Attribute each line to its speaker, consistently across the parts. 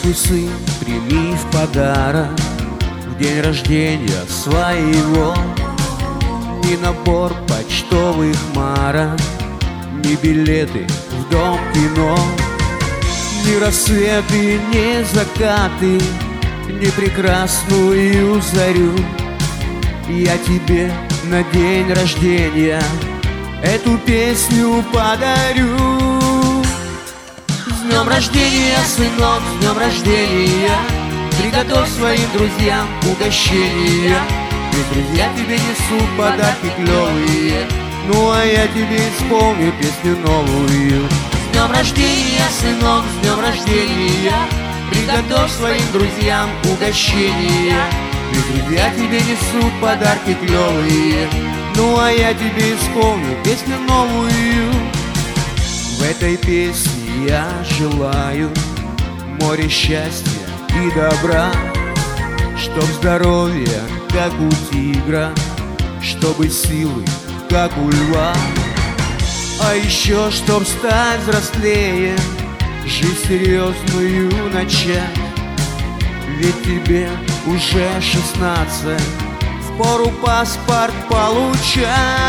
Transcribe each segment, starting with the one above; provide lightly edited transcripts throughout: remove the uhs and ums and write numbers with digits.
Speaker 1: Здравствуй, сын, прими в подарок в день рождения своего ни набор почтовых марок, ни билеты в дом кино, ни рассветы, ни закаты, ни прекрасную зарю. Я тебе на день рождения эту песню подарю. С днем рождения, сынок, с днем рождения! Приготовь своим друзьям угощения, ведь друзья тебе несут подарки клевые. Ну а я тебе исполню песню новую. С днем рождения, сынок, с днем рождения! Приготовь своим друзьям угощения, ведь друзья тебе несут подарки клевые. Ну а я тебе исполню песню новую. В этой песне я желаю море счастья и добра, чтоб здоровье, как у тигра, чтобы силы, как у льва. А еще, чтоб стать взрослее, жизнь серьезную начать. Ведь тебе уже 16, впору паспорт получать.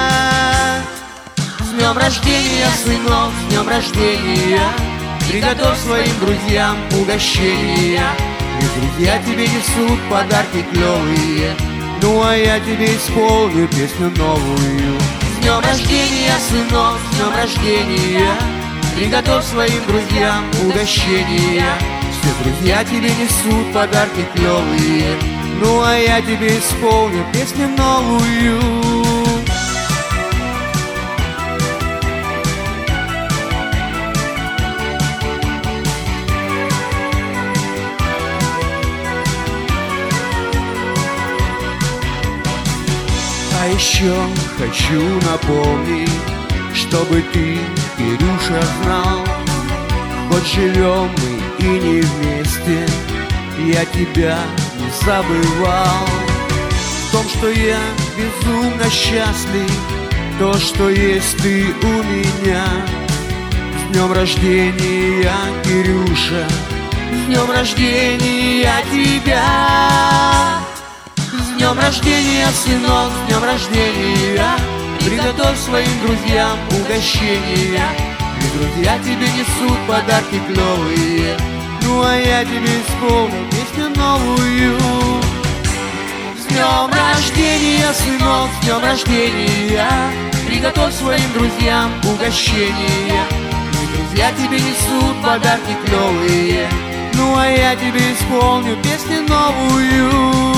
Speaker 1: С днем рождения, сынок, с днем рождения! Приготовь своим друзьям угощения, ведь друзья тебе несут подарки клевые. Ну а я тебе исполню песню новую. С днем рождения, сынок, с днем рождения! Приготовь своим друзьям угощения, все друзья тебе несут подарки клевые. Ну а я тебе исполню песню новую. А еще хочу напомнить, чтобы ты, Кирюша, знал, хоть живем мы и не вместе, я тебя не забывал. В том, что я безумно счастлив, то, что есть ты у меня. С днем рождения, Кирюша, с днем рождения тебя! С днем рождения, сынок, с днем рождения! Приготовь своим друзьям угощения, ведь друзья тебе несут подарки клевые. Ну а я тебе исполню песню новую. С днем рождения, сынок, с днем рождения! Приготовь своим друзьям угощения, ведь друзья тебе несут подарки клевые. Ну а я тебе исполню песню новую.